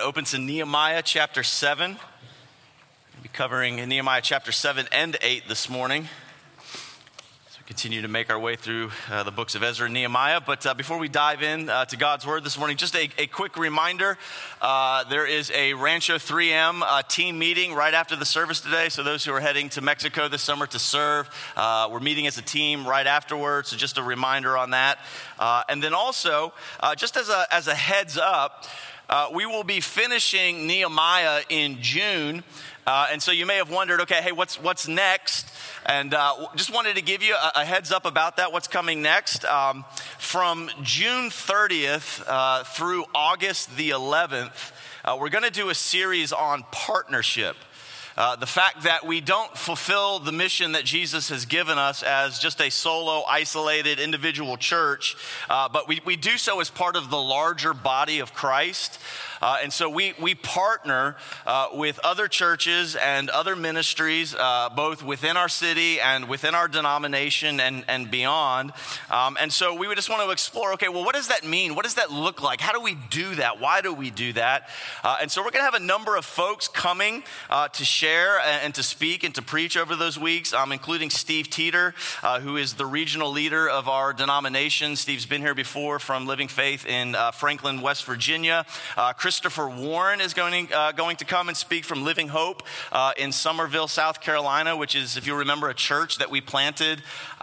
open to Nehemiah chapter 7. We'll be covering Nehemiah chapter 7 and 8 this morning. So we continue to make our way through the books of Ezra and Nehemiah. But before we dive in to God's Word this morning, just a quick reminder. There is a Rancho 3M team meeting right after the service today. So those who are heading to Mexico this summer to serve, we're meeting as a team right afterwards. So just a reminder on that. And then also, just as a heads up, we will be finishing Nehemiah in June. And so you may have wondered, okay, hey, what's next? And just wanted to give you a heads up about that, what's coming next. From June 30th through August the 11th, we're going to do a series on partnership. The fact that we don't fulfill the mission that Jesus has given us as just a solo, isolated, individual church, but we do so as part of the larger body of Christ. And so we partner with other churches and other ministries, both within our city and within our denomination and beyond. And so we would just want to explore, okay, well, what does that mean? What does that look like? How do we do that? Why do we do that? And so we're going to have a number of folks coming to share and to speak and to preach over those weeks, including Steve Teeter, who is the regional leader of our denomination. Steve's been here before from Living Faith in Franklin, West Virginia. Christopher Warren is going to come and speak from Living Hope in Summerville, South Carolina, which is, if you remember, a church that we planted,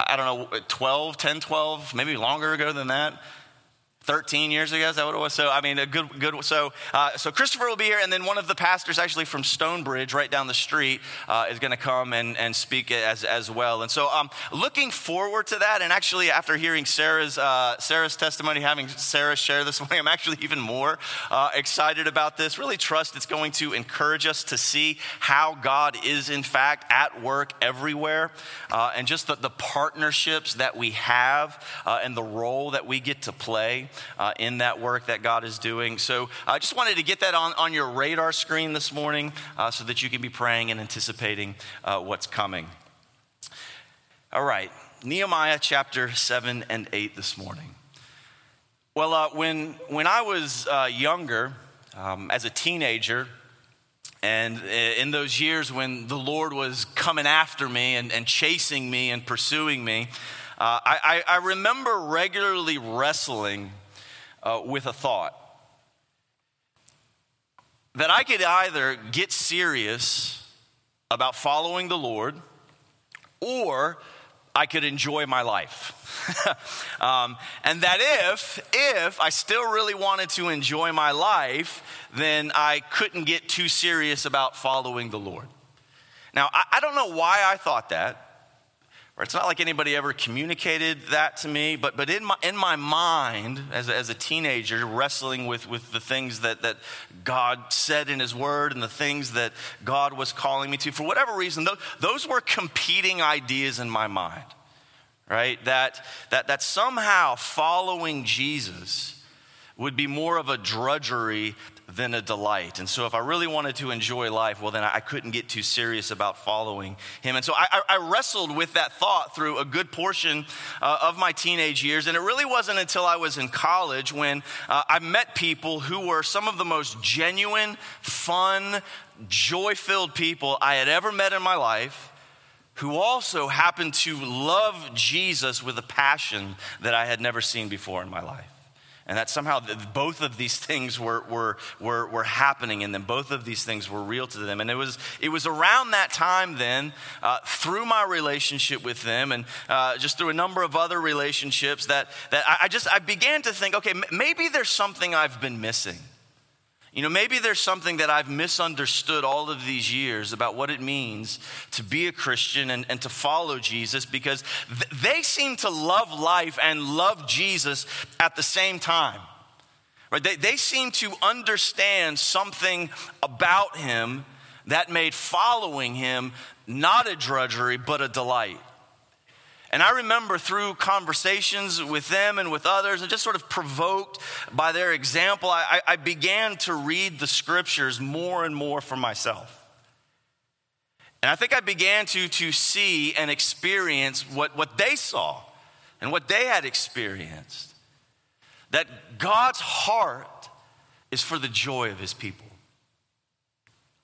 12, maybe longer ago than that. 13 years ago, is that what it was? So, I mean, a good. So Christopher will be here, and then one of the pastors, actually from Stonebridge, right down the street, is going to come and speak as well. And so, looking forward to that. And actually, after hearing Sarah's testimony, having Sarah share this morning, I'm actually even more excited about this. Really trust it's going to encourage us to see how God is, in fact, at work everywhere, and just the partnerships that we have and the role that we get to play in that work that God is doing. So I just wanted to get that on your radar screen this morning so that you can be praying and anticipating what's coming. All right, Nehemiah chapter 7 and 8 this morning. Well, when I was younger, as a teenager, and in those years when the Lord was coming after me and chasing me and pursuing me, I remember regularly wrestling with a thought that I could either get serious about following the Lord or I could enjoy my life. And that if I still really wanted to enjoy my life, then I couldn't get too serious about following the Lord. Now, I don't know why I thought that. It's not like anybody ever communicated that to me, but in my mind, as a teenager, wrestling with the things that God said in His Word and the things that God was calling me to, for whatever reason, those were competing ideas in my mind, right? That somehow following Jesus would be more of a drudgery than a delight. And so if I really wanted to enjoy life, well, then I couldn't get too serious about following Him. And so I wrestled with that thought through a good portion of my teenage years. And it really wasn't until I was in college when I met people who were some of the most genuine, fun, joy-filled people I had ever met in my life, who also happened to love Jesus with a passion that I had never seen before in my life. And that somehow both of these things were happening in them. Both of these things were real to them. And it was around that time then, through my relationship with them and just through a number of other relationships that I began to think, okay, maybe there's something I've been missing. You know, maybe there's something that I've misunderstood all of these years about what it means to be a Christian and to follow Jesus, because they seem to love life and love Jesus at the same time. Right? They seem to understand something about Him that made following Him not a drudgery, but a delight. And I remember through conversations with them and with others, and just sort of provoked by their example, I began to read the scriptures more and more for myself. And I think I began to see and experience what they saw and what they had experienced. That God's heart is for the joy of His people.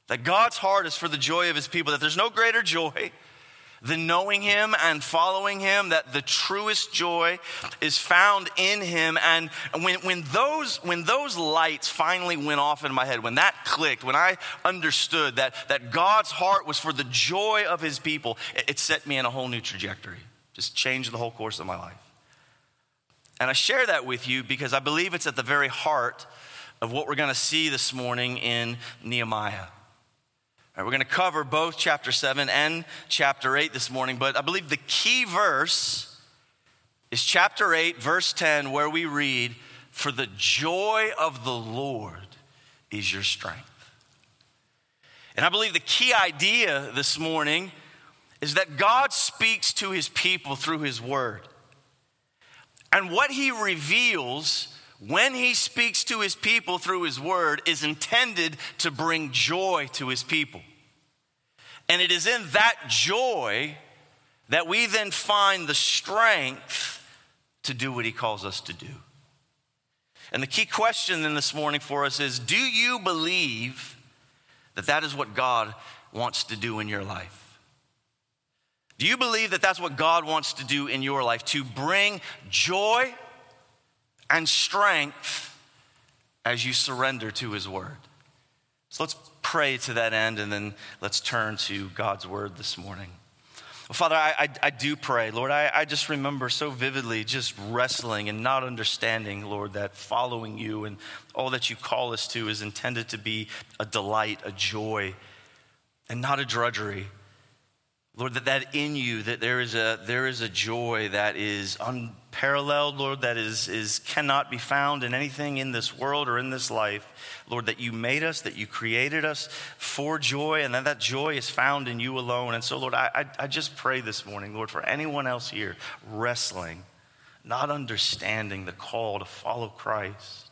That God's heart is for the joy of his people, that there's no greater joy than knowing him and following him, that the truest joy is found in him. And when those lights finally went off in my head, when that clicked, when I understood that God's heart was for the joy of his people, it set me in a whole new trajectory. Just changed the whole course of my life. And I share that with you because I believe it's at the very heart of what we're going to see this morning in Nehemiah. We're going to cover both chapter 7 and chapter 8 this morning, but I believe the key verse is chapter 8, verse 10, where we read, "For the joy of the Lord is your strength." And I believe the key idea this morning is that God speaks to his people through his word. And what he reveals when he speaks to his people through his word is intended to bring joy to his people. And it is in that joy that we then find the strength to do what he calls us to do. And the key question then this morning for us is, do you believe that that is what God wants to do in your life? Do you believe that that's what God wants to do in your life? To bring joy and strength as you surrender to his word. So let's pray to that end, and then let's turn to God's word this morning. Well, Father, I do pray, Lord, I just remember so vividly just wrestling and not understanding, Lord, that following you and all that you call us to is intended to be a delight, a joy, and not a drudgery. Lord, that in you, that there is a joy that is unparalleled, Lord, that is cannot be found in anything in this world or in this life. Lord, that you made us, that you created us for joy, and that joy is found in you alone. And so, Lord, I just pray this morning, Lord, for anyone else here wrestling, not understanding the call to follow Christ.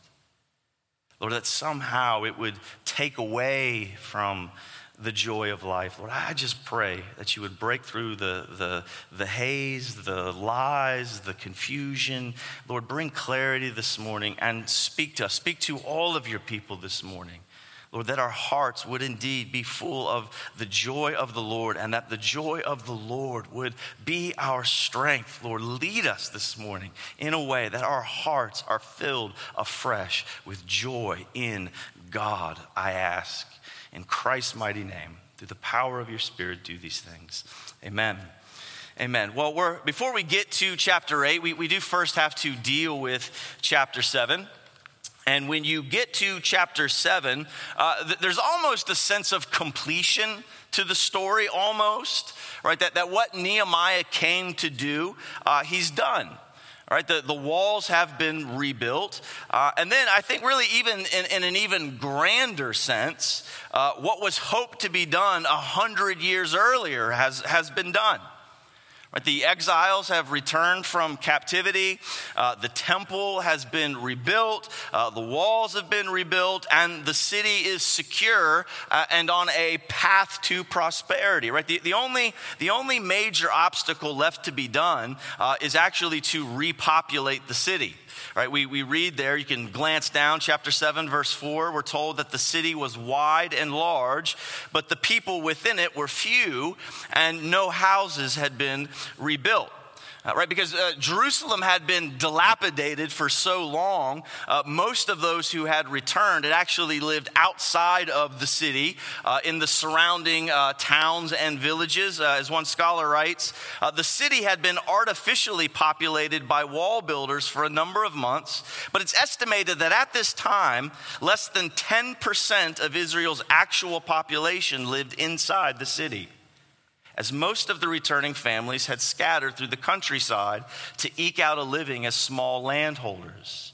Lord, that somehow it would take away from the joy of life. Lord, I just pray that you would break through the haze, the lies, the confusion. Lord, bring clarity this morning and speak to us. Speak to all of your people this morning. Lord, that our hearts would indeed be full of the joy of the Lord, and that the joy of the Lord would be our strength. Lord, lead us this morning in a way that our hearts are filled afresh with joy in God, I ask. In Christ's mighty name, through the power of your Spirit, do these things. Amen. Amen. Well, before we get to chapter 8, we do first have to deal with chapter 7. And when you get to chapter 7, there's almost a sense of completion to the story, almost, right? That what Nehemiah came to do, he's done. All right, the walls have been rebuilt. And then I think really even in an even grander sense, what was hoped to be done 100 years earlier has been done. Right, the exiles have returned from captivity. The temple has been rebuilt. The walls have been rebuilt, and the city is secure and on a path to prosperity. Right, the only major obstacle left to be done is actually to repopulate the city. Right, we read there, you can glance down, chapter 7, verse 4, we're told that the city was wide and large, but the people within it were few, and no houses had been rebuilt. Right, because Jerusalem had been dilapidated for so long, most of those who had returned had actually lived outside of the city, in the surrounding towns and villages. As one scholar writes, the city had been artificially populated by wall builders for a number of months, but it's estimated that at this time, less than 10% of Israel's actual population lived inside the city, as most of the returning families had scattered through the countryside to eke out a living as small landholders.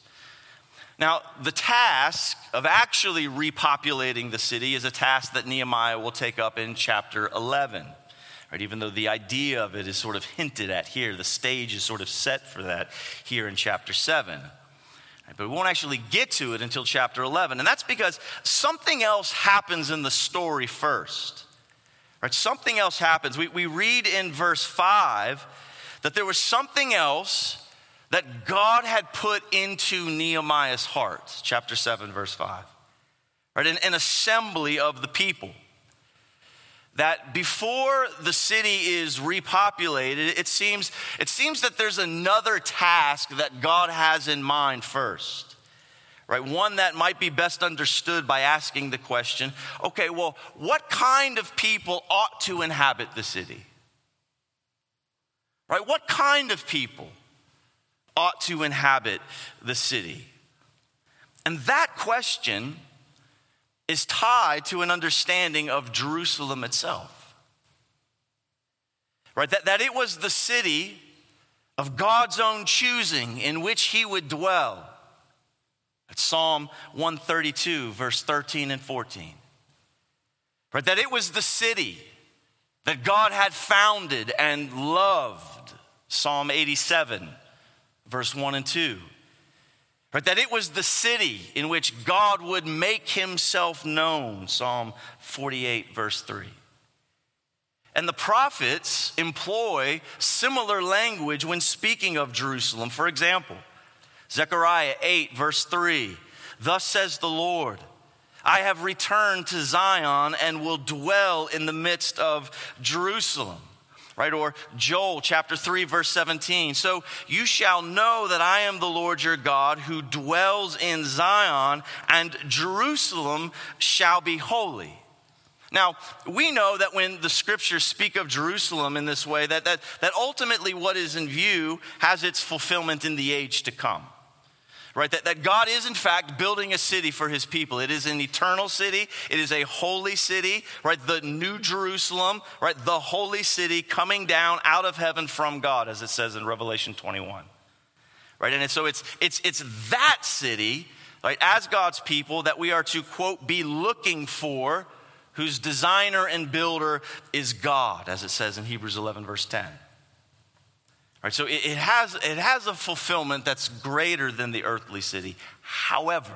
Now, the task of actually repopulating the city is a task that Nehemiah will take up in chapter 11. Right, even though the idea of it is sort of hinted at here, the stage is sort of set for that here in chapter 7. Right, but we won't actually get to it until chapter 11, and that's because something else happens in the story first. Right, something else happens. We read in verse 5 that there was something else that God had put into Nehemiah's heart. Chapter 7, verse 5. Right, an assembly of the people. that before the city is repopulated, it seems that there's another task that God has in mind first. Right? One that might be best understood by asking the question, okay, well, what kind of people ought to inhabit the city? Right? What kind of people ought to inhabit the city? And that question is tied to an understanding of Jerusalem itself. Right? That it was the city of God's own choosing in which he would dwell. It's Psalm 132, verse 13 and 14. Right? That it was the city that God had founded and loved. Psalm 87, verse 1 and 2. Right? That it was the city in which God would make himself known. Psalm 48, verse 3. And the prophets employ similar language when speaking of Jerusalem. For example, Zechariah 8, verse 3, thus says the Lord, I have returned to Zion and will dwell in the midst of Jerusalem. Right? Or Joel chapter 3, verse 17, so you shall know that I am the Lord your God who dwells in Zion, and Jerusalem shall be holy. Now, we know that when the scriptures speak of Jerusalem in this way, that ultimately what is in view has its fulfillment in the age to come. Right, that God is in fact building a city for his people. It is an eternal city. It is a holy city, right? The new Jerusalem, right? The holy city coming down out of heaven from God, as it says in Revelation 21. Right, and so it's that city, right, as God's people that we are to, quote, be looking for, whose designer and builder is God, as it says in Hebrews 11, verse 10. Right, so it has a fulfillment that's greater than the earthly city. However,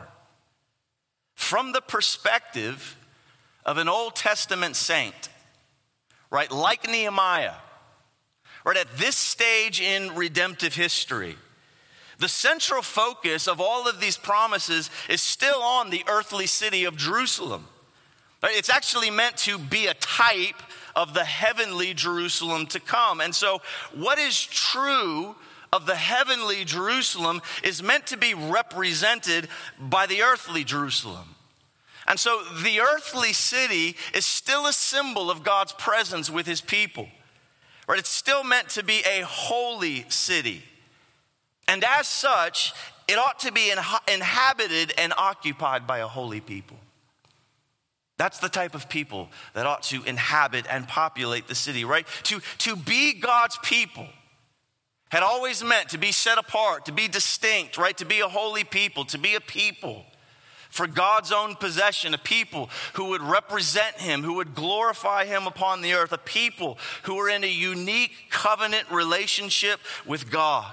from the perspective of an Old Testament saint, right, like Nehemiah, right, at this stage in redemptive history, the central focus of all of these promises is still on the earthly city of Jerusalem. Right, it's actually meant to be a type of the heavenly Jerusalem to come. And so what is true of the heavenly Jerusalem is meant to be represented by the earthly Jerusalem. And so the earthly city is still a symbol of God's presence with his people. Right? It's still meant to be a holy city. And as such, it ought to be inhabited and occupied by a holy people. That's the type of people that ought to inhabit and populate the city, right? To be God's people had always meant to be set apart, to be distinct, right? To be a holy people, to be a people for God's own possession, a people who would represent him, who would glorify him upon the earth, a people who were in a unique covenant relationship with God.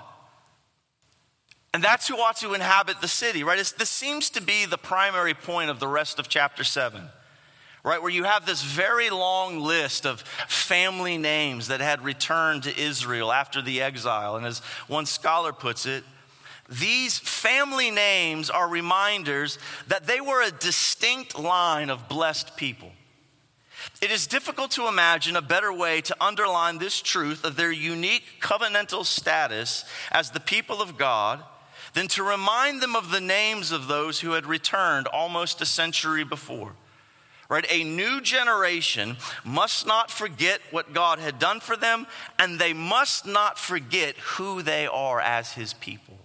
And that's who ought to inhabit the city, right? This seems to be the primary point of the rest of chapter 7. Right, where you have this very long list of family names that had returned to Israel after the exile. And as one scholar puts it, these family names are reminders that they were a distinct line of blessed people. It is difficult to imagine a better way to underline this truth of their unique covenantal status as the people of God than to remind them of the names of those who had returned almost a century before. Right? A new generation must not forget what God had done for them, and they must not forget who they are as his people.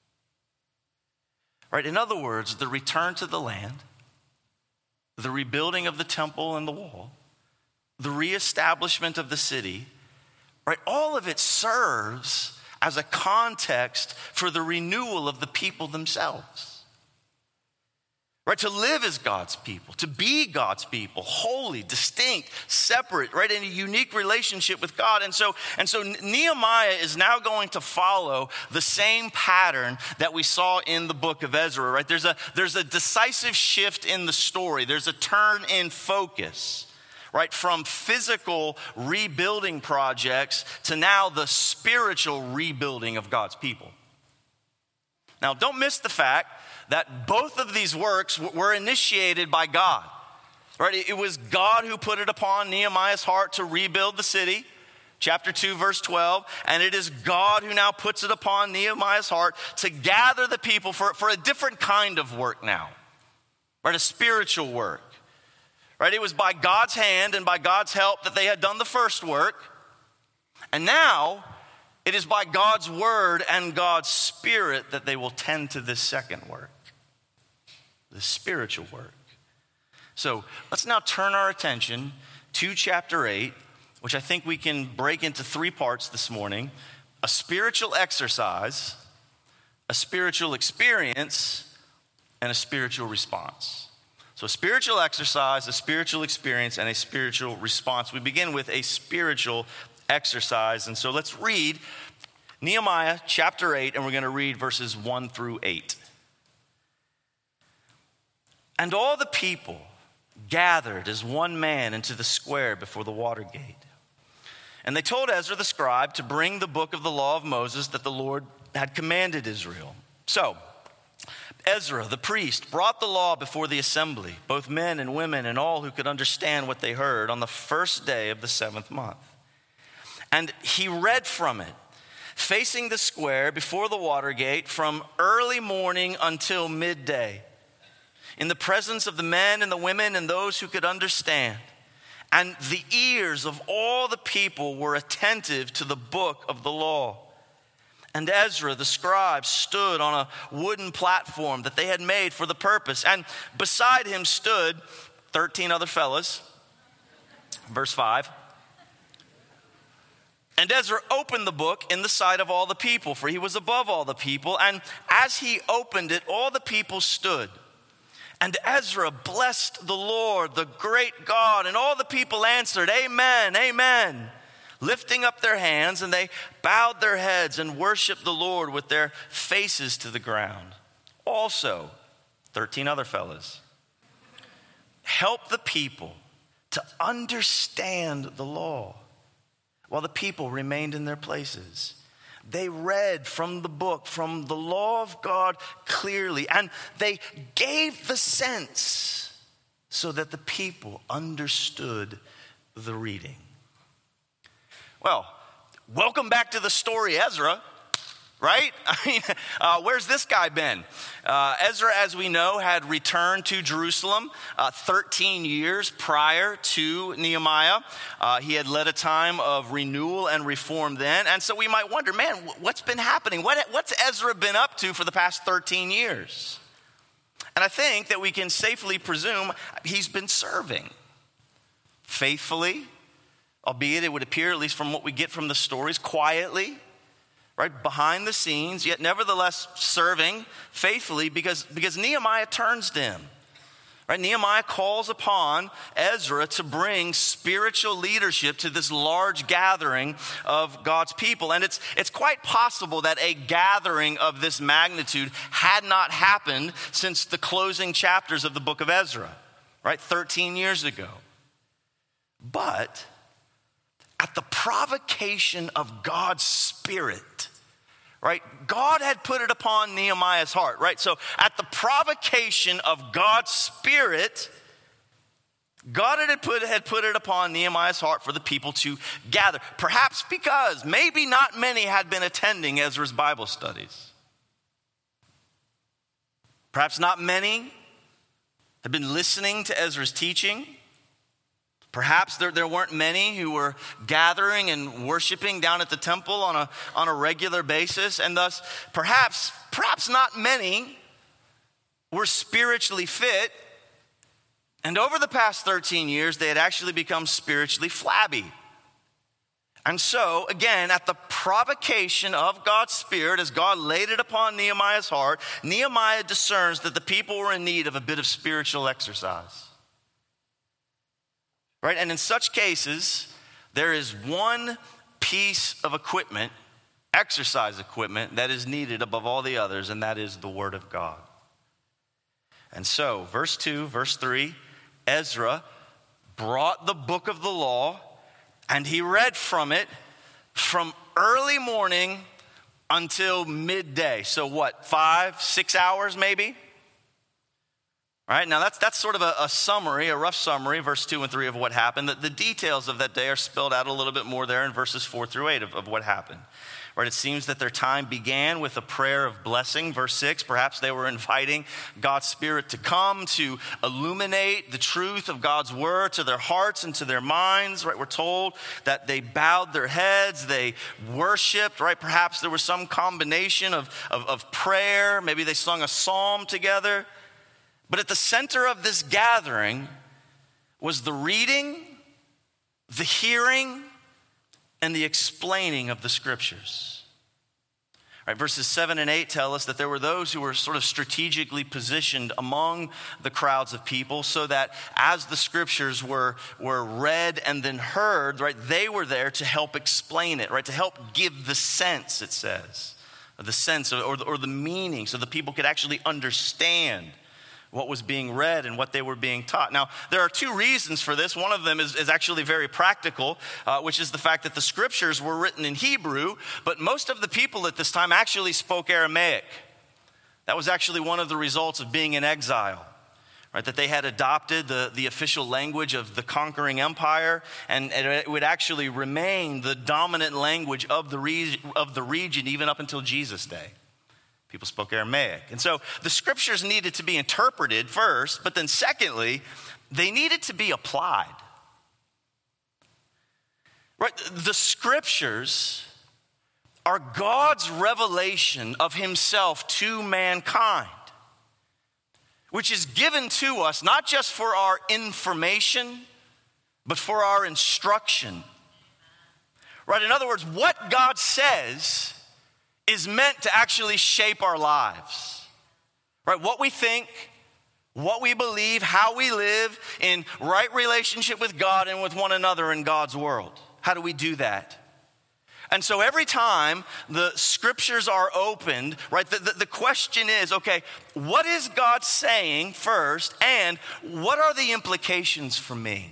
Right? In other words, the return to the land, the rebuilding of the temple and the wall, the reestablishment of the city, right? All of it serves as a context for the renewal of the people themselves. Right, to live as God's people, to be God's people, holy, distinct, separate, right, in a unique relationship with God. And so Nehemiah is now going to follow the same pattern that we saw in the book of Ezra, right? There's a decisive shift in the story. There's a turn in focus, right, from physical rebuilding projects to now the spiritual rebuilding of God's people. Now, don't miss the fact that both of these works were initiated by God. right? It was God who put it upon Nehemiah's heart to rebuild the city. Chapter 2, verse 12. And it is God who now puts it upon Nehemiah's heart to gather the people for a different kind of work now, right? A spiritual work, right? It was by God's hand and by God's help that they had done the first work. And now it is by God's word and God's spirit that they will tend to this second work, the spiritual work. So let's now turn our attention to chapter 8, which I think we can break into three parts this morning: a spiritual exercise, a spiritual experience, and a spiritual response. So a spiritual exercise, a spiritual experience, and a spiritual response. We begin with a spiritual exercise. And so let's read Nehemiah chapter 8, and we're going to read verses 1 through 8. And all the people gathered as one man into the square before the water gate. And they told Ezra the scribe to bring the book of the law of Moses that the Lord had commanded Israel. So Ezra the priest brought the law before the assembly, both men and women and all who could understand what they heard, on the first day of the 7th month. And he read from it, facing the square before the water gate, from early morning until midday, in the presence of the men and the women and those who could understand. And the ears of all the people were attentive to the book of the law. And Ezra the scribe stood on a wooden platform that they had made for the purpose. And beside him stood 13 other fellows. Verse 5. And Ezra opened the book in the sight of all the people, for he was above all the people. And as he opened it, all the people stood. And Ezra blessed the Lord, the great God, and all the people answered, Amen, Amen, lifting up their hands, and they bowed their heads and worshiped the Lord with their faces to the ground. Also, 13 other fellows helped the people to understand the law while the people remained in their places. They read from the book, from the law of God clearly, and they gave the sense so that the people understood the reading. Well, welcome back to the story, Ezra, right? I mean, where's this guy been? Ezra, as we know, had returned to Jerusalem 13 years prior to Nehemiah. He had led a time of renewal and reform then. And so we might wonder, man, what's been happening? What's Ezra been up to for the past 13 years? And I think that we can safely presume he's been serving faithfully, albeit it would appear, at least from what we get from the stories, quietly, right, behind the scenes, yet nevertheless serving faithfully because Nehemiah turns to him. Right? Nehemiah calls upon Ezra to bring spiritual leadership to this large gathering of God's people. And it's quite possible that a gathering of this magnitude had not happened since the closing chapters of the book of Ezra, right, 13 years ago. But at the provocation of God's Spirit, right? God had put it upon Nehemiah's heart, right? So at the provocation of God's Spirit, God had put it upon Nehemiah's heart for the people to gather. Perhaps because maybe not many had been attending Ezra's Bible studies. Perhaps not many had been listening to Ezra's teaching. Perhaps there weren't many who were gathering and worshiping down at the temple on a regular basis. And thus, perhaps not many were spiritually fit. And over the past 13 years, they had actually become spiritually flabby. And so, again, at the provocation of God's Spirit, as God laid it upon Nehemiah's heart, Nehemiah discerns that the people were in need of a bit of spiritual exercise. Right? And in such cases, there is one piece of equipment, exercise equipment, that is needed above all the others, and that is the Word of God. And so, verse 2, verse 3, Ezra brought the book of the law, and he read from it from early morning until midday. So what, 5, 6 hours maybe? All right, now that's sort of a summary, a rough summary, verse 2 and 3 of what happened. The details of that day are spelled out a little bit more there in verses 4 through 8 of what happened. Right, it seems that their time began with a prayer of blessing. Verse 6, perhaps they were inviting God's Spirit to come to illuminate the truth of God's word to their hearts and to their minds. Right, we're told that they bowed their heads, they worshiped. Right, perhaps there was some combination of prayer. Maybe they sung a psalm together. But at the center of this gathering was the reading, the hearing, and the explaining of the scriptures. Right, verses 7 and 8 tell us that there were those who were sort of strategically positioned among the crowds of people so that as the scriptures were read and then heard, right, they were there to help explain it, right, to help give the sense, it says, the sense or the meaning so the people could actually understand what was being read and what they were being taught. Now, there are two reasons for this. One of them is actually very practical, which is the fact that the scriptures were written in Hebrew, but most of the people at this time actually spoke Aramaic. That was actually one of the results of being in exile, right? That they had adopted the official language of the conquering empire, and it would actually remain the dominant language of the region even up until Jesus' day. People spoke Aramaic. And so the scriptures needed to be interpreted first, but then secondly, they needed to be applied. Right? The scriptures are God's revelation of himself to mankind, which is given to us not just for our information, but for our instruction. Right? In other words, what God says is meant to actually shape our lives, right? What we think, what we believe, how we live in right relationship with God and with one another in God's world. How do we do that? And so every time the scriptures are opened, right, the question is, okay, what is God saying first, and what are the implications for me?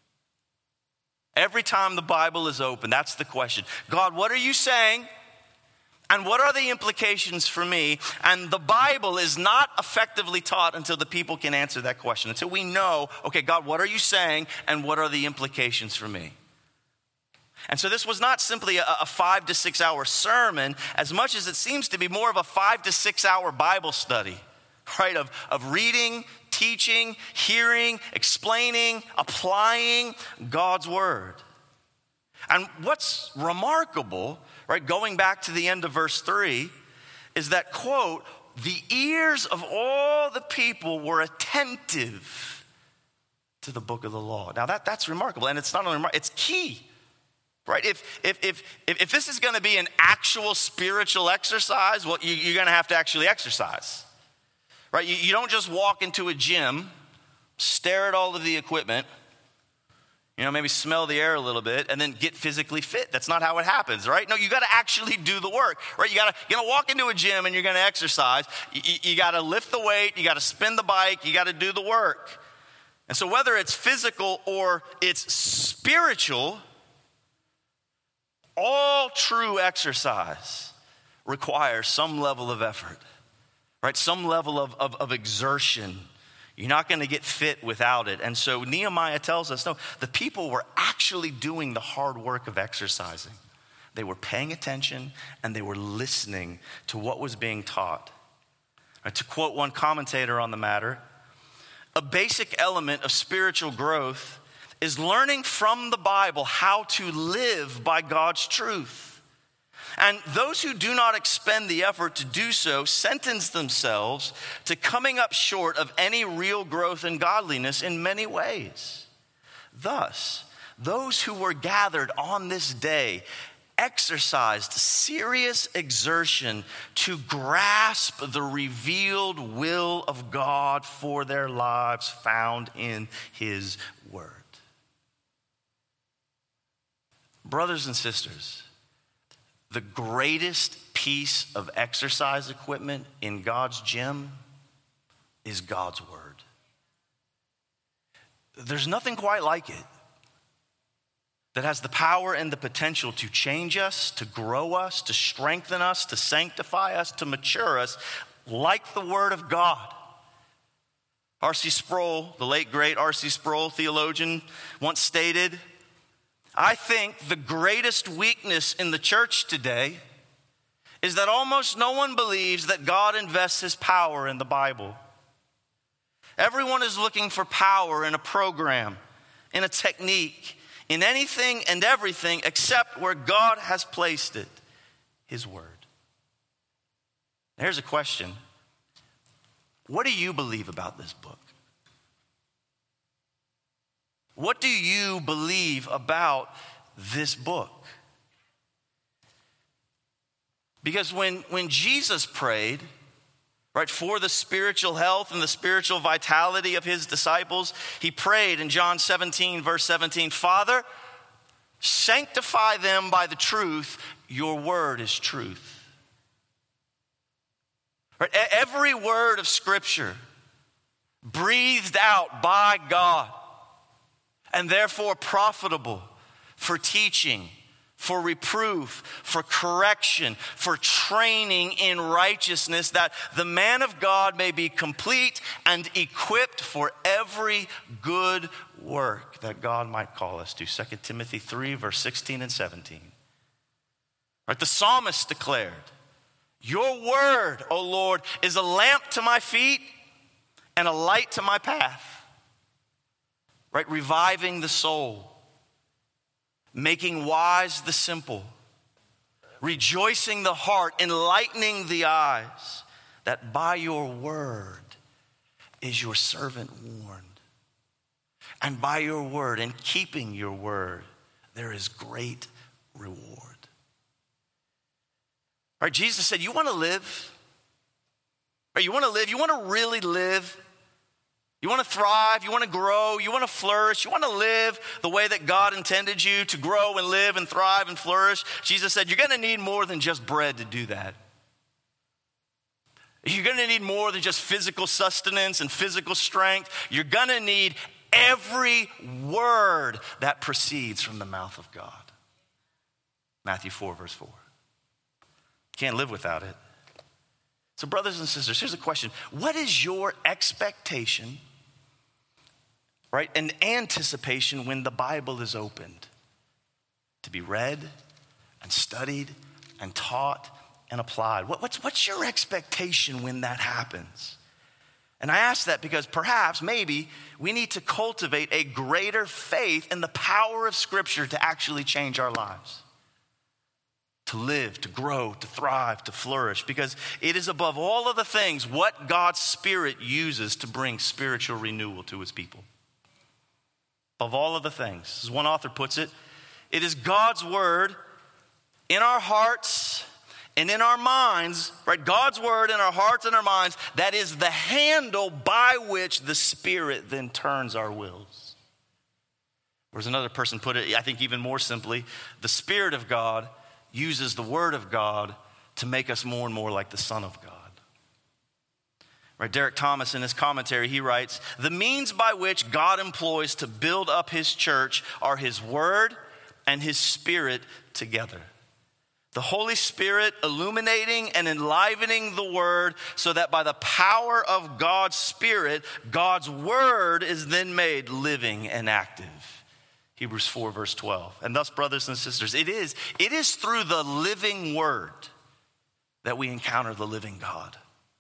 Every time the Bible is open, that's the question. God, what are you saying? And what are the implications for me? And the Bible is not effectively taught until the people can answer that question. Until we know, okay, God, what are you saying? And what are the implications for me? And so this was not simply a 5 to 6 hour sermon, as much as it seems to be more of a 5 to 6 hour Bible study, right? Of reading, teaching, hearing, explaining, applying God's word. And what's remarkable, right, going back to the end of verse 3, is that, quote, the ears of all the people were attentive to the book of the law. Now that's remarkable, and it's not only remarkable, it's key, right? If this is going to be an actual spiritual exercise, well, you're going to have to actually exercise, right? You don't just walk into a gym, stare at all of the equipment, maybe smell the air a little bit and then get physically fit. That's not how it happens, right? No, you got to actually do the work, right? You're going to walk into a gym and you're going to exercise. You got to lift the weight. You got to spin the bike. You got to do the work. And so whether it's physical or it's spiritual, all true exercise requires some level of effort, right? Some level of exertion. You're not going to get fit without it. And so Nehemiah tells us, no, the people were actually doing the hard work of exercising. They were paying attention and they were listening to what was being taught. Right, to quote one commentator on the matter, a basic element of spiritual growth is learning from the Bible how to live by God's truth. And those who do not expend the effort to do so sentence themselves to coming up short of any real growth in godliness in many ways. Thus, those who were gathered on this day exercised serious exertion to grasp the revealed will of God for their lives found in his word. Brothers and sisters, the greatest piece of exercise equipment in God's gym is God's word. There's nothing quite like it that has the power and the potential to change us, to grow us, to strengthen us, to sanctify us, to mature us like the word of God. R.C. Sproul, the late great R.C. Sproul, theologian, once stated, I think the greatest weakness in the church today is that almost no one believes that God invests his power in the Bible. Everyone is looking for power in a program, in a technique, in anything and everything except where God has placed it, his word. Here's a question. What do you believe about this book? What do you believe about this book? Because when Jesus prayed, right, for the spiritual health and the spiritual vitality of his disciples, he prayed in John 17, verse 17, Father, sanctify them by the truth. Your word is truth. Right? Every word of Scripture breathed out by God and therefore profitable for teaching, for reproof, for correction, for training in righteousness, that the man of God may be complete and equipped for every good work that God might call us to. 2 Timothy 3, verse 16 and 17. Right, the psalmist declared, your word, O Lord, is a lamp to my feet and a light to my path. Right, reviving the soul, making wise the simple, rejoicing the heart, enlightening the eyes, that by your word is your servant warned. And by your word and keeping your word, there is great reward. All right, Jesus said, you want to live? Right, you want to live? You want to really live? You want to thrive, you want to grow, you want to flourish, you want to live the way that God intended you to grow and live and thrive and flourish. Jesus said, you're going to need more than just bread to do that. You're going to need more than just physical sustenance and physical strength. You're going to need every word that proceeds from the mouth of God. Matthew 4, verse 4. Can't live without it. So brothers and sisters, here's a question. What is your expectation, right, and anticipation when the Bible is opened? To be read and studied and taught and applied. What's your expectation when that happens? And I ask that because perhaps, maybe, we need to cultivate a greater faith in the power of Scripture to actually change our lives. To live, to grow, to thrive, to flourish. Because it is above all of the things what God's Spirit uses to bring spiritual renewal to his people. Above all of the things. As one author puts it, it is God's word in our hearts and in our minds, right? God's word in our hearts and our minds, that is the handle by which the Spirit then turns our wills. Or as another person put it, I think even more simply, the Spirit of God uses the word of God to make us more and more like the Son of God. Right, Derek Thomas in his commentary, he writes, the means by which God employs to build up his church are his word and his Spirit together. The Holy Spirit illuminating and enlivening the word so that by the power of God's Spirit, God's word is then made living and active. Hebrews 4, verse 12. And thus, brothers and sisters, it is through the living word that we encounter the living God.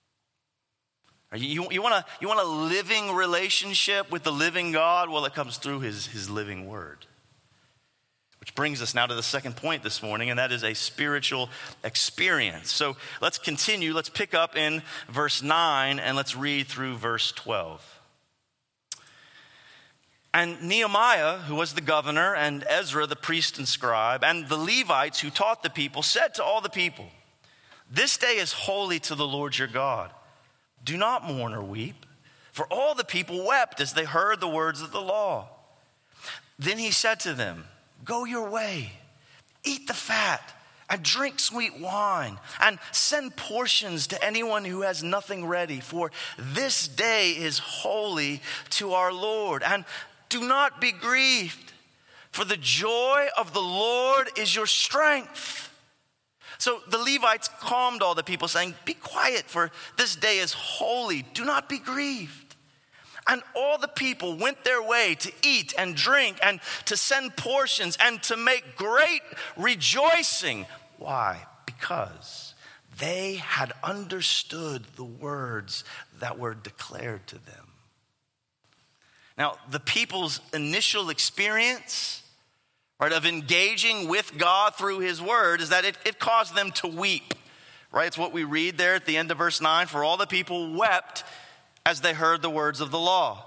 You want a living relationship with the living God? Well, it comes through his living word. Which brings us now to the second point this morning, and that is a spiritual experience. So let's continue. Let's pick up in verse 9, and let's read through verse 12. And Nehemiah, who was the governor, and Ezra, the priest and scribe, and the Levites who taught the people, said to all the people, this day is holy to the Lord your God. Do not mourn or weep. For all the people wept as they heard the words of the law. Then he said to them, go your way, eat the fat, and drink sweet wine, and send portions to anyone who has nothing ready. For this day is holy to our Lord. And do not be grieved, for the joy of the Lord is your strength. So the Levites calmed all the people, saying, be quiet, for this day is holy. Do not be grieved. And all the people went their way to eat and drink and to send portions and to make great rejoicing. Why? Because they had understood the words that were declared to them. Now, the people's initial experience, right, of engaging with God through his word is that it caused them to weep. Right? It's what we read there at the end of verse 9. For all the people wept as they heard the words of the law.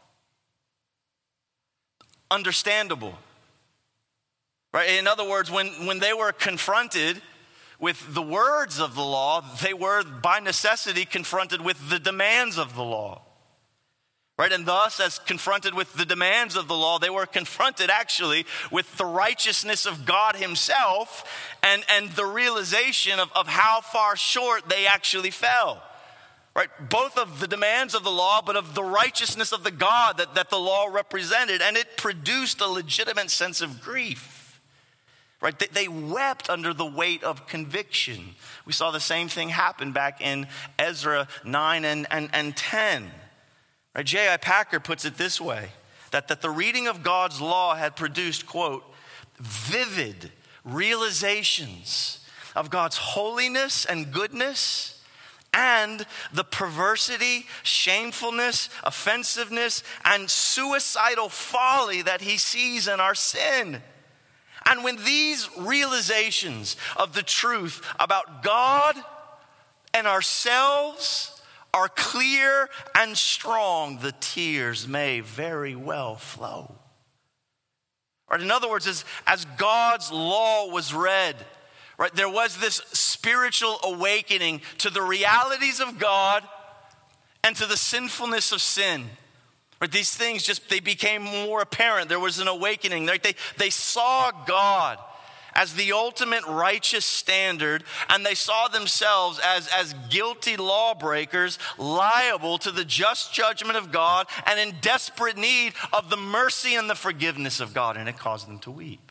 Understandable. Right? In other words, when they were confronted with the words of the law, they were by necessity confronted with the demands of the law. Right? And thus, as confronted with the demands of the law, they were confronted actually with the righteousness of God himself and the realization of how far short they actually fell. Right? Both of the demands of the law, but of the righteousness of the God that the law represented. And it produced a legitimate sense of grief. Right? They wept under the weight of conviction. We saw the same thing happen back in Ezra 9 and 10. Right, J.I. Packer puts it this way, that the reading of God's law had produced, quote, vivid realizations of God's holiness and goodness and the perversity, shamefulness, offensiveness, and suicidal folly that he sees in our sin. And when these realizations of the truth about God and ourselves are clear and strong, the tears may very well flow. Right? In other words, as God's law was read, right, there was this spiritual awakening to the realities of God and to the sinfulness of sin. Right? These things they became more apparent. There was an awakening. They saw God as the ultimate righteous standard, and they saw themselves as guilty lawbreakers, liable to the just judgment of God, and in desperate need of the mercy and the forgiveness of God, and it caused them to weep.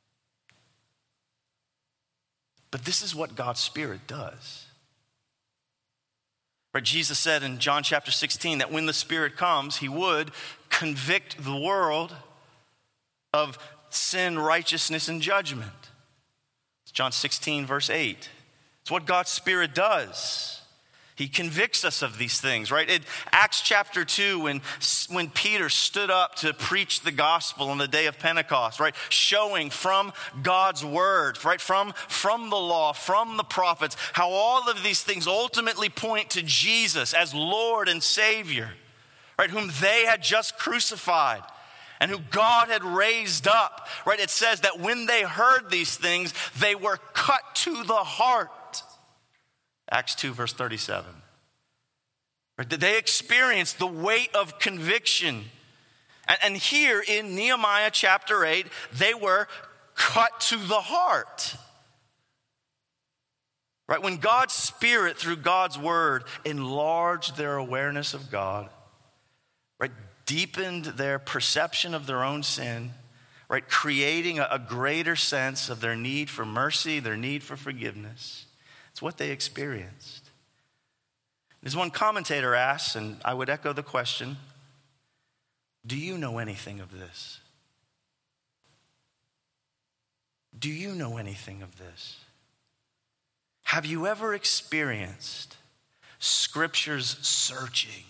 But this is what God's Spirit does. Right? Jesus said in John chapter 16 that when the Spirit comes, he would convict the world of sin, righteousness, and judgment. It's John 16, verse 8. It's what God's Spirit does. He convicts us of these things, right? In Acts chapter 2, when Peter stood up to preach the gospel on the day of Pentecost, right? Showing from God's word, right? From the law, from the prophets, how all of these things ultimately point to Jesus as Lord and Savior, right? Whom they had just crucified and who God had raised up, right? It says that when they heard these things, they were cut to the heart. Acts 2, verse 37. Right? They experienced the weight of conviction. And here in Nehemiah chapter 8, they were cut to the heart. Right? When God's Spirit, through God's word, enlarged their awareness of God, right? Deepened their perception of their own sin, right? Creating a greater sense of their need for mercy, their need for forgiveness. It's what they experienced. As one commentator asks, and I would echo the question, do you know anything of this? Do you know anything of this? Have you ever experienced Scripture's searching,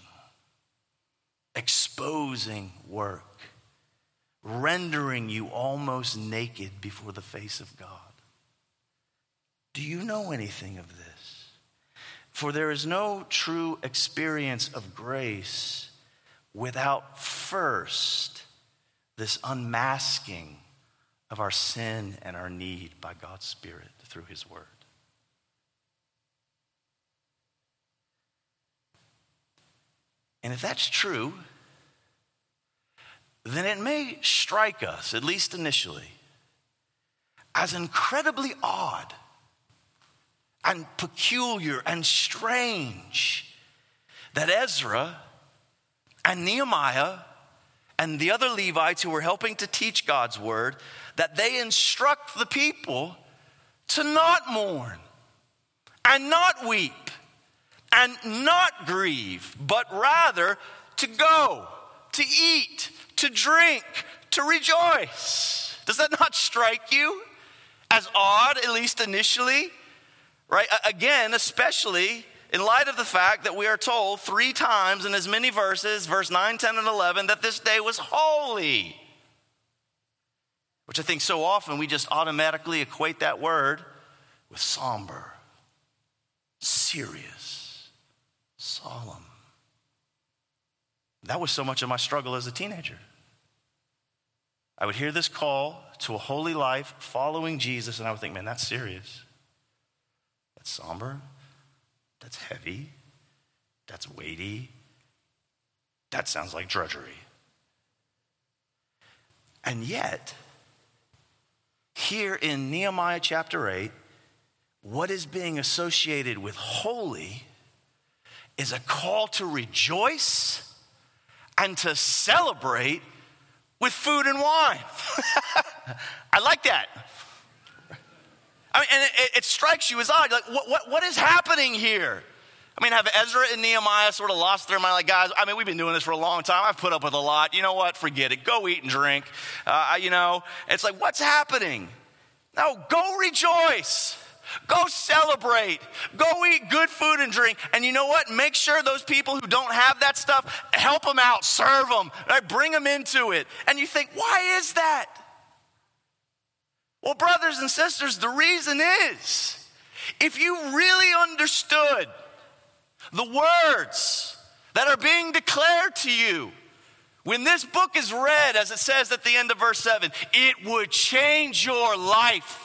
exposing work, rendering you almost naked before the face of God? Do you know anything of this? For there is no true experience of grace without first this unmasking of our sin and our need by God's Spirit through his word. And if that's true, then it may strike us, at least initially, as incredibly odd and peculiar and strange that Ezra and Nehemiah and the other Levites who were helping to teach God's word, that they instruct the people to not mourn and not weep and not grieve, but rather to go. to eat, to drink, to rejoice. Does that not strike you as odd, at least initially? Right? Again, especially in light of the fact that we are told 3 times in as many verses, verse 9, 10, and 11, that this day was holy. Which I think so often we just automatically equate that word with somber, serious, solemn. That was so much of my struggle as a teenager. I would hear this call to a holy life following Jesus, and I would think, man, that's serious. That's somber. That's heavy. That's weighty. That sounds like drudgery. And yet, here in Nehemiah chapter 8, what is being associated with holy is a call to rejoice and to celebrate with food and wine. I like that. I mean, and it strikes you as odd. Like, what is happening here? I mean, have Ezra and Nehemiah sort of lost their mind? Like, guys, I mean, we've been doing this for a long time. I've put up with a lot. You know what? Forget it. Go eat and drink. It's like, what's happening? No, go rejoice. Go celebrate. Go eat good food and drink. And you know what? Make sure those people who don't have that stuff, help them out, serve them, right? Bring them into it. And you think, why is that? Well, brothers and sisters, the reason is, if you really understood the words that are being declared to you, when this book is read, as it says at the end of verse 7, it would change your life.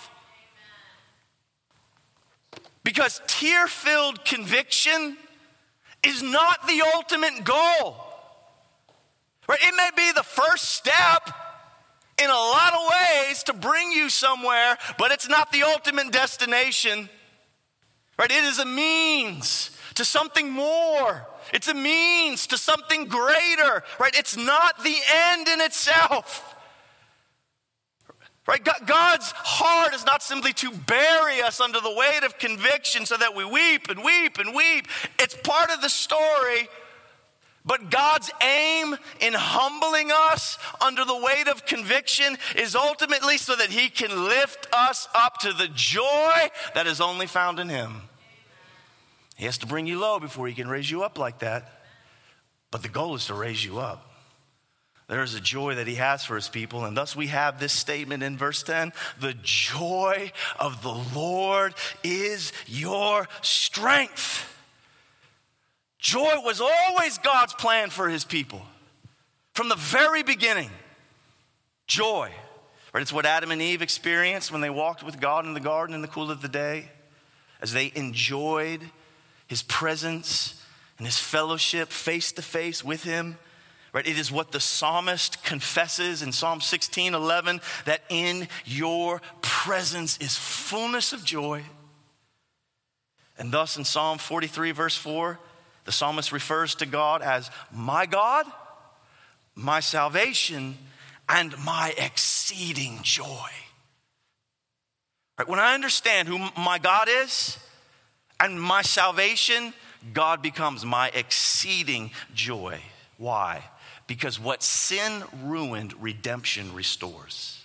Because tear-filled conviction is not the ultimate goal. Right? It may be the first step in a lot of ways to bring you somewhere, but it's not the ultimate destination. Right? It is a means to something more. It's a means to something greater. Right? It's not the end in itself. Right? God's heart is not simply to bury us under the weight of conviction so that we weep and weep and weep. It's part of the story. But God's aim in humbling us under the weight of conviction is ultimately so that he can lift us up to the joy that is only found in him. He has to bring you low before he can raise you up like that. But the goal is to raise you up. There is a joy that he has for his people. And thus we have this statement in verse 10. The joy of the Lord is your strength. Joy was always God's plan for his people. From the very beginning. Joy. Right? It's what Adam and Eve experienced when they walked with God in the garden in the cool of the day. As they enjoyed his presence and his fellowship face to face with him. Right? It is what the psalmist confesses in Psalm 16:11, that in your presence is fullness of joy. And thus in Psalm 43 verse 4, the psalmist refers to God as my God, my salvation, and my exceeding joy. Right? When I understand who my God is and my salvation, God becomes my exceeding joy. Why? Because what sin ruined, redemption restores.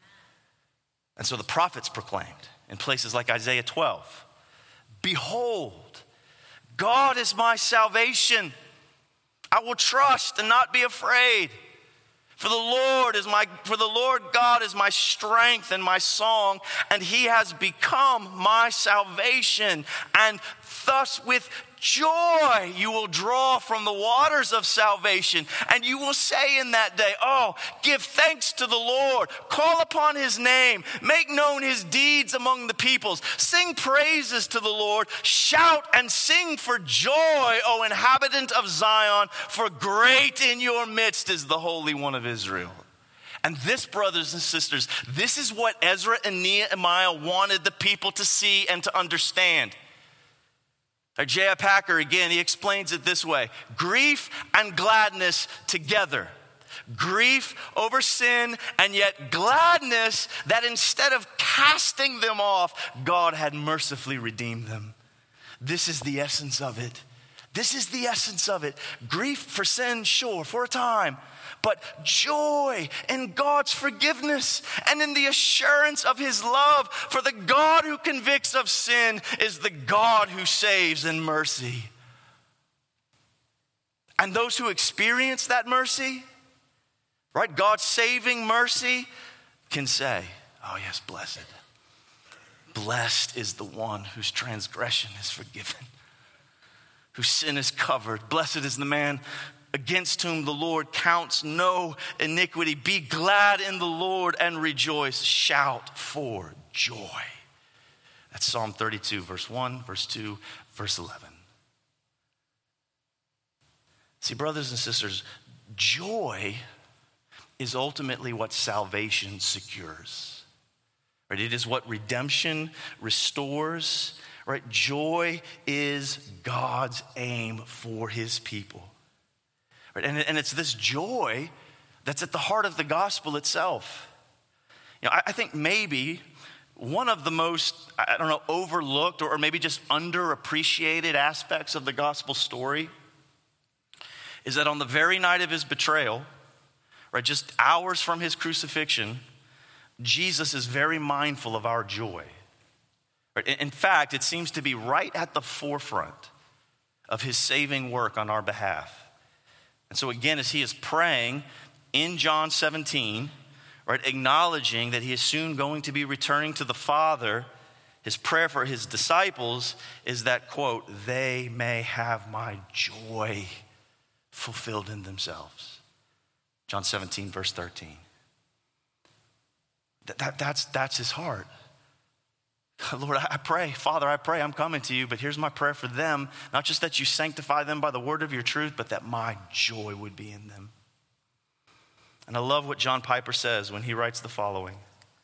And so the prophets proclaimed in places like Isaiah 12, behold, God is my salvation. I will trust and not be afraid. For the Lord God is my strength and my song, and he has become my salvation. And thus with joy you will draw from the waters of salvation. And you will say in that day, oh, give thanks to the Lord. Call upon his name. Make known his deeds among the peoples. Sing praises to the Lord. Shout and sing for joy, O inhabitant of Zion. For great in your midst is the Holy One of Israel. And this, brothers and sisters, this is what Ezra and Nehemiah wanted the people to see and to understand. J.I. Packer, again, he explains it this way. Grief and gladness together. Grief over sin, and yet gladness that instead of casting them off, God had mercifully redeemed them. This is the essence of it. This is the essence of it. Grief for sin, sure, for a time, but joy in God's forgiveness and in the assurance of his love. For the God who convicts of sin is the God who saves in mercy. And those who experience that mercy, right, God's saving mercy, can say, oh yes, blessed. Blessed is the one whose transgression is forgiven, whose sin is covered. Blessed is the man against whom the Lord counts no iniquity. Be glad in the Lord and rejoice. Shout for joy. That's Psalm 32, verse 1, verse 2, verse 11. See, brothers and sisters, joy is ultimately what salvation secures. Right? It is what redemption restores. Right? Joy is God's aim for his people. Right? And it's this joy that's at the heart of the gospel itself. You know, I think maybe one of the most, overlooked or maybe just underappreciated aspects of the gospel story is that on the very night of his betrayal, right, just hours from his crucifixion, Jesus is very mindful of our joy. Right? In fact, it seems to be right at the forefront of his saving work on our behalf. And so again, as he is praying in John 17, right, acknowledging that he is soon going to be returning to the Father, his prayer for his disciples is that, quote, they may have my joy fulfilled in themselves. John 17, verse 13. That's his heart. Lord, I pray, Father, I pray, I'm coming to you, but here's my prayer for them. Not just that you sanctify them by the word of your truth, but that my joy would be in them. And I love what John Piper says when he writes the following.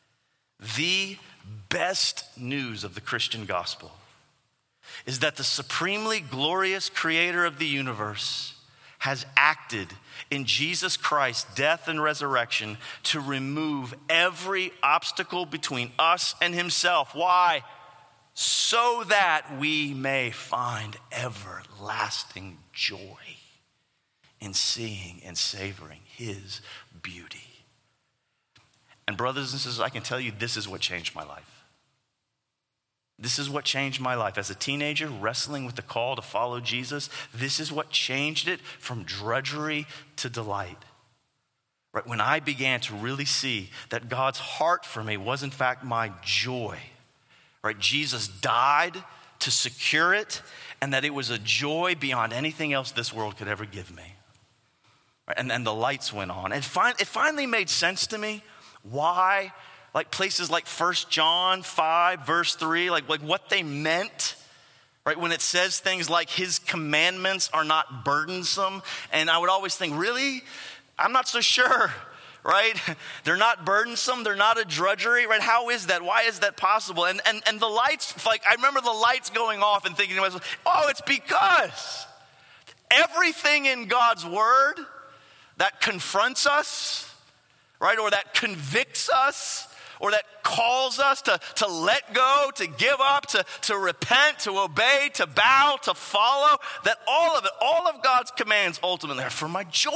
The best news of the Christian gospel is that the supremely glorious creator of the universe has acted in Jesus Christ's death and resurrection to remove every obstacle between us and himself. Why? So that we may find everlasting joy in seeing and savoring his beauty. And brothers and sisters, I can tell you this is what changed my life. This is what changed my life. As a teenager wrestling with the call to follow Jesus, this is what changed it from drudgery to delight. Right? When I began to really see that God's heart for me was in fact my joy. Right? Jesus died to secure it, and that it was a joy beyond anything else this world could ever give me. Right? And the lights went on. It finally made sense to me why like places like 1 John 5, verse 3, like what they meant, right? When it says things like his commandments are not burdensome. And I would always think, really? I'm not so sure, right? They're not burdensome. They're not a drudgery, right? How is that? Why is that possible? And the lights, like I remember the lights going off and thinking to myself, oh, it's because everything in God's word that confronts us, right? Or that convicts us, or that calls us to let go, to give up, to repent, to obey, to bow, to follow, that all of it, all of God's commands ultimately are for my joy.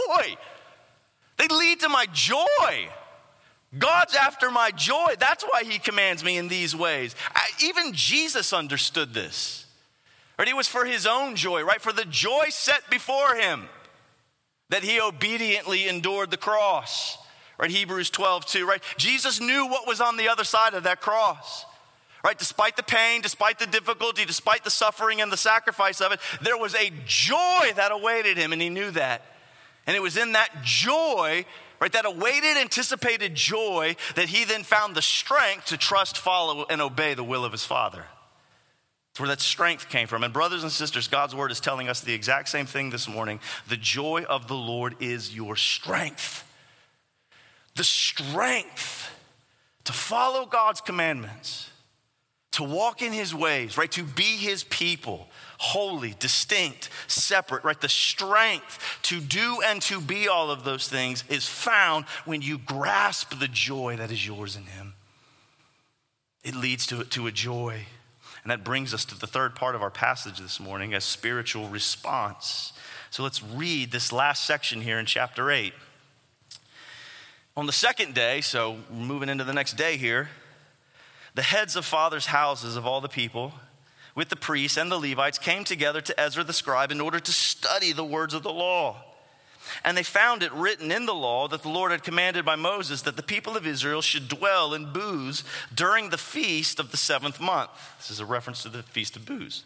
They lead to my joy. God's after my joy. That's why he commands me in these ways. Even Jesus understood this. Right? It was for his own joy, right? For the joy set before him that he obediently endured the cross. Right, Hebrews 12:2, right? Jesus knew what was on the other side of that cross. Right, despite the pain, despite the difficulty, despite the suffering and the sacrifice of it, there was a joy that awaited him, and he knew that. And it was in that joy, right, that awaited, anticipated joy, that he then found the strength to trust, follow, and obey the will of his Father. That's where that strength came from. And brothers and sisters, God's word is telling us the exact same thing this morning. The joy of the Lord is your strength. The strength to follow God's commandments, to walk in his ways, right? To be his people, holy, distinct, separate, right? The strength to do and to be all of those things is found when you grasp the joy that is yours in him. It leads to a joy And that brings us to the third part of our passage this morning, a spiritual response. So let's read this last section here in chapter 8. On the second day, so we're moving into the next day here, the heads of fathers' houses of all the people, with the priests and the Levites, came together to Ezra the scribe in order to study the words of the law. And they found it written in the law that the Lord had commanded by Moses that the people of Israel should dwell in booths during the feast of the 7th month. This is a reference to the Feast of Booths.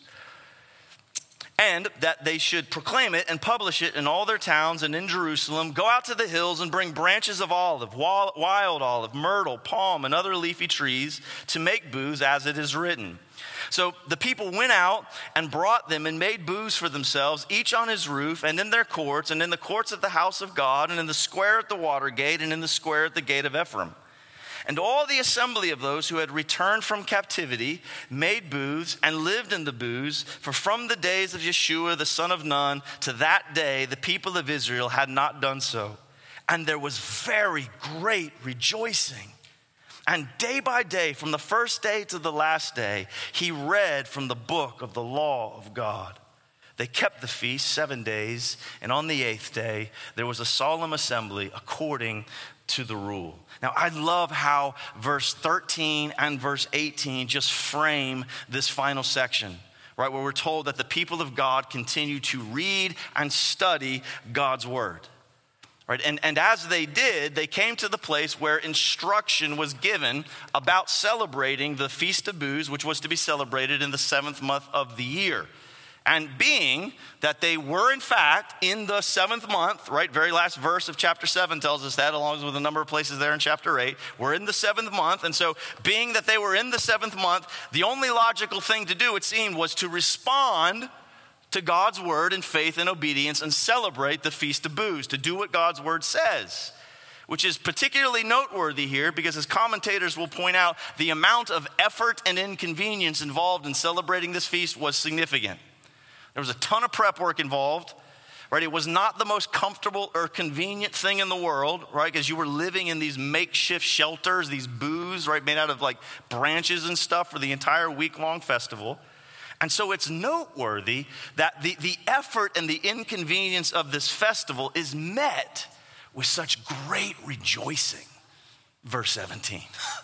And that they should proclaim it and publish it in all their towns and in Jerusalem, go out to the hills and bring branches of olive, wild olive, myrtle, palm, and other leafy trees to make booths as it is written. So the people went out and brought them and made booths for themselves, each on his roof and in their courts and in the courts of the house of God and in the square at the water gate and in the square at the gate of Ephraim. And all the assembly of those who had returned from captivity made booths and lived in the booths, for from the days of Yeshua the son of Nun to that day the people of Israel had not done so. And there was very great rejoicing. And day by day, from the first day to the last day, he read from the book of the law of God. They kept the feast 7 days, and on the 8th day, there was a solemn assembly according to the rule. Now, I love how verse 13 and verse 18 just frame this final section, right? Where we're told that the people of God continue to read and study God's word. Right, and as they did, they came to the place where instruction was given about celebrating the Feast of Booths, which was to be celebrated in the 7th month of the year. And being that they were in fact in the 7th month, right, very last verse of chapter 7 tells us that, along with a number of places there in chapter 8, we're in the 7th month. And so being that they were in the 7th month, the only logical thing to do, it seemed, was to respond to God's word in faith and obedience and celebrate the Feast of Booths, to do what God's word says, which is particularly noteworthy here because, as commentators will point out, the amount of effort and inconvenience involved in celebrating this feast was significant. There was a ton of prep work involved, right? It was not the most comfortable or convenient thing in the world, right? Because you were living in these makeshift shelters, these booths, right, made out of like branches and stuff for the entire week-long festival. And so it's noteworthy that the effort and the inconvenience of this festival is met with such great rejoicing. Verse 17.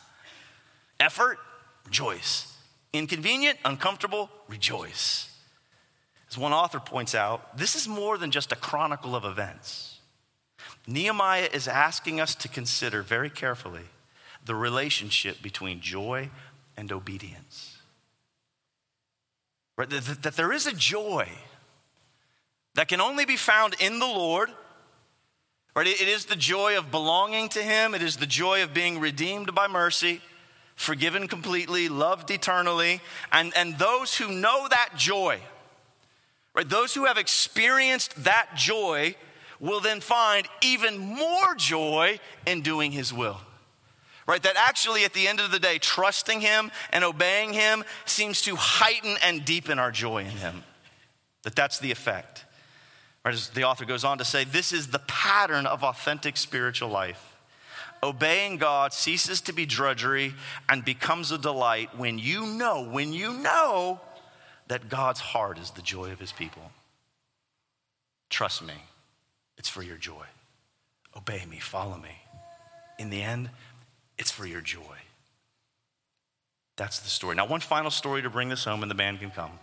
Effort, rejoice. Inconvenient, uncomfortable, rejoice. As one author points out, this is more than just a chronicle of events. Nehemiah is asking us to consider very carefully the relationship between joy and obedience. Right, that there is a joy that can only be found in the Lord. Right, it is the joy of belonging to him. It is the joy of being redeemed by mercy, forgiven completely, loved eternally. And those who know that joy, right, those who have experienced that joy will then find even more joy in doing his will. Right, that actually at the end of the day, trusting him and obeying him seems to heighten and deepen our joy in him. That's the effect. Right, as the author goes on to say, this is the pattern of authentic spiritual life. Obeying God ceases to be drudgery and becomes a delight when you know that God's heart is the joy of his people. Trust me, it's for your joy. Obey me, follow me. In the end, it's for your joy. That's the story. Now, one final story to bring this home, and the band can come.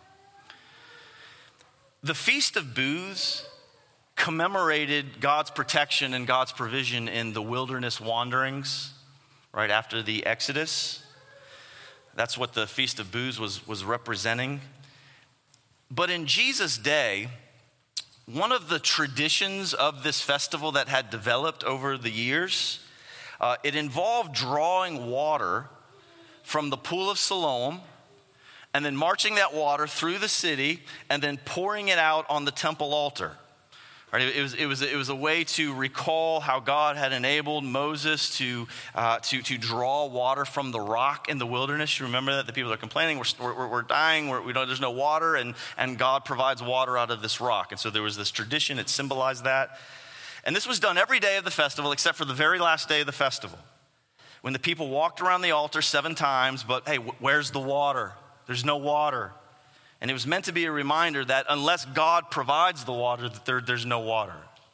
The Feast of Booths commemorated God's protection and God's provision in the wilderness wanderings, right after the Exodus. That's what the Feast of Booths was representing. But in Jesus' day, one of the traditions of this festival that had developed over the years, it involved drawing water from the pool of Siloam and then marching that water through the city and then pouring it out on the temple altar. Right, it was a way to recall how God had enabled Moses to draw water from the rock in the wilderness. You remember that the people are complaining, we're dying, there's no water, and God provides water out of this rock. And so there was this tradition, it symbolized that. And this was done every day of the festival except for the very last day of the festival, when the people walked around the altar 7 times, but hey, where's the water? There's no water. And it was meant to be a reminder that unless God provides the water, that there's no water.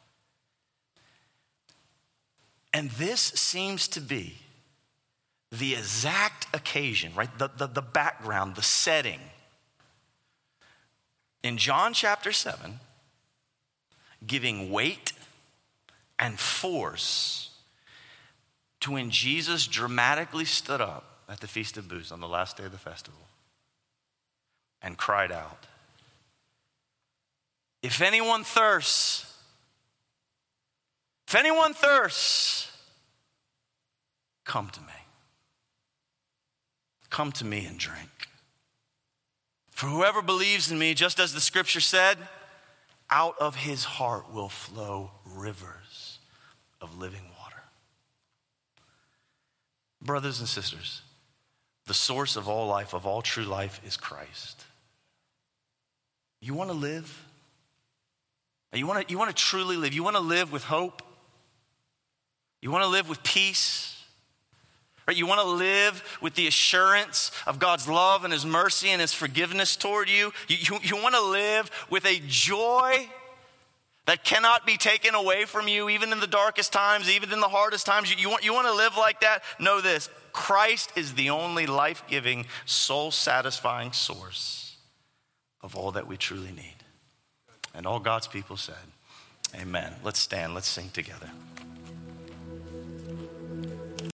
And this seems to be the exact occasion, right? The background, the setting. In John chapter 7, giving weight and force to when Jesus dramatically stood up at the Feast of Booths on the last day of the festival and cried out, if anyone thirsts, come to me. Come to me and drink. For whoever believes in me, just as the scripture said, out of his heart will flow rivers of living water. Brothers and sisters, the source of all life, of all true life, is Christ. You want to live? You want to truly live? You want to live with hope? You want to live with peace? Right? You want to live with the assurance of God's love and his mercy and his forgiveness toward you? You want to live with a joy that cannot be taken away from you, even in the darkest times, even in the hardest times. You want to live like that? Know this: Christ is the only life-giving, soul-satisfying source of all that we truly need. And all God's people said, amen. Let's stand, let's sing together.